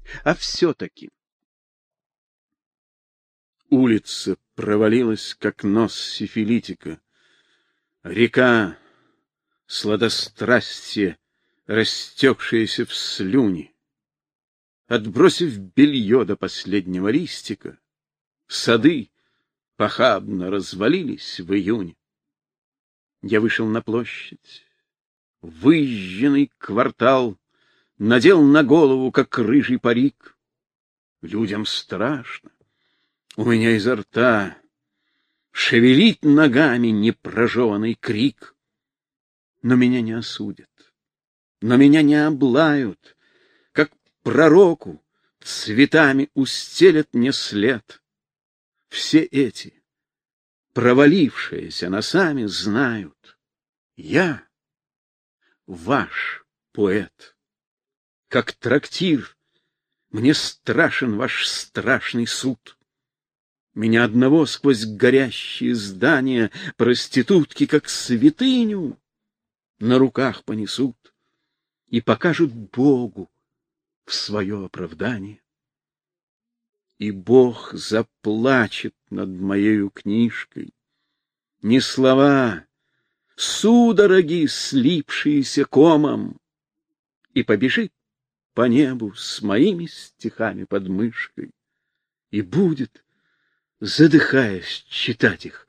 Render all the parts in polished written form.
А все-таки улица провалилась, как нос сифилитика. Река сладострастия, растекшаяся в слюни. Отбросив белье до последнего листика, сады похабно развалились в июне. Я вышел на площадь, выжженный квартал, надел на голову, как рыжий парик. Людям страшно. У меня изо рта шевелит ногами непрожеванный крик. Но меня не осудят, но меня не облают, как пророку цветами устелят мне след. Все эти, провалившиеся носами, знают: я ваш поэт. Как трактир, мне страшен ваш страшный суд. Меня одного сквозь горящие здания проститутки, как святыню, на руках понесут и покажут Богу в свое оправдание. И Бог заплачет над моею книжкой. Не слова, судороги, слипшиеся комом, и побежит по небу с моими стихами под мышкой и будет, задыхаясь, читать их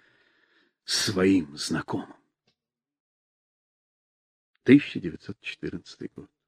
своим знакомым. 1914 год.